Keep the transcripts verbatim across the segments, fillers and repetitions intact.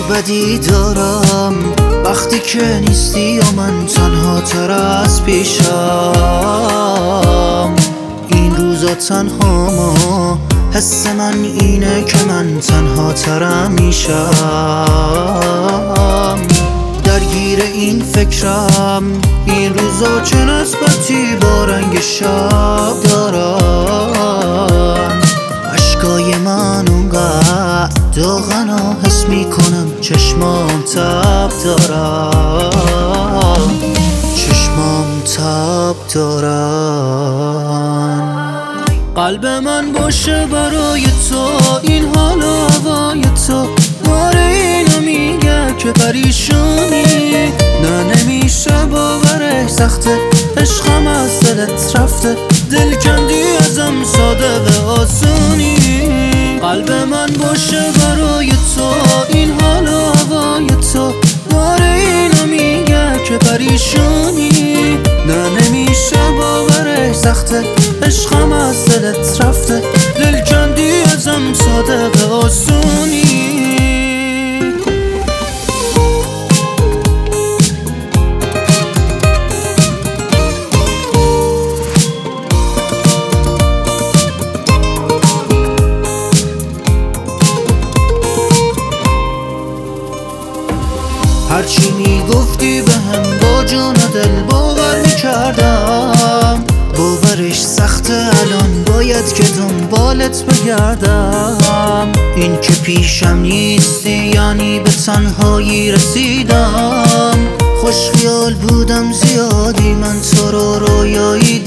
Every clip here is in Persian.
بدی دارم وقتی که نیستی و من تنها تر از پیشم. این روزا تنها ما حس من اینه که من تنها ترم میشم. درگیر این فکرم این روزا چه نسبتی با رنگ شب دارن. اشکای من اونقدر داغن و حس میکنم چشمام تب دارن، چشمام تب دارن. قلب من باشه برای تو، این حال و هوای تو داره اینو میگه که پریشونی. نه نمیشه باورش، سخته عشقم از دلت رفته، دل کندی ازم ساده به آسونی. قلب من باشه برای تو، این حال و هوای تو داره اینو میگه که پریشونی. نه نمیشه باورش، سخته عشقم از دلت رفته، دل کندی ازم ساده به آسونی. هرچی میگفتی به هم با جون و دل باور میکردم، باورش سخته الان باید که دنبالت بگردم. این که پیشم نیستی یعنی به تنهایی رسیدم. خوش خیال بودم زیادی من تو رو رویایی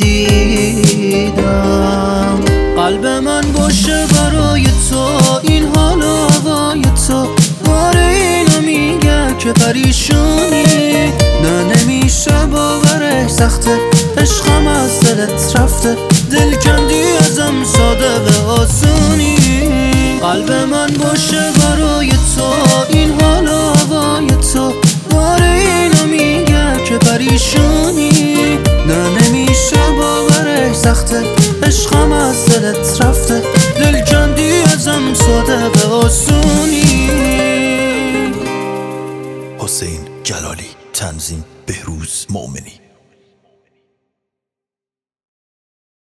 دیدم. قلب من باشه برای تو، این حال و هوای تو داره اینو میگه که پریشونی. نه نمیشه باورش، سخته عشقم از دلت رفته، دل کندی ازم ساده به آسونی. قلب من باشه برای تو، این حال و هوای تو داره اینو میگه که پریشونی. نه نمیشه باورش، سخته عشقم از دلت رفته، دل کندی ازم ساده به آسونی. حسین جلالی، تنظیم بهروز مومنی.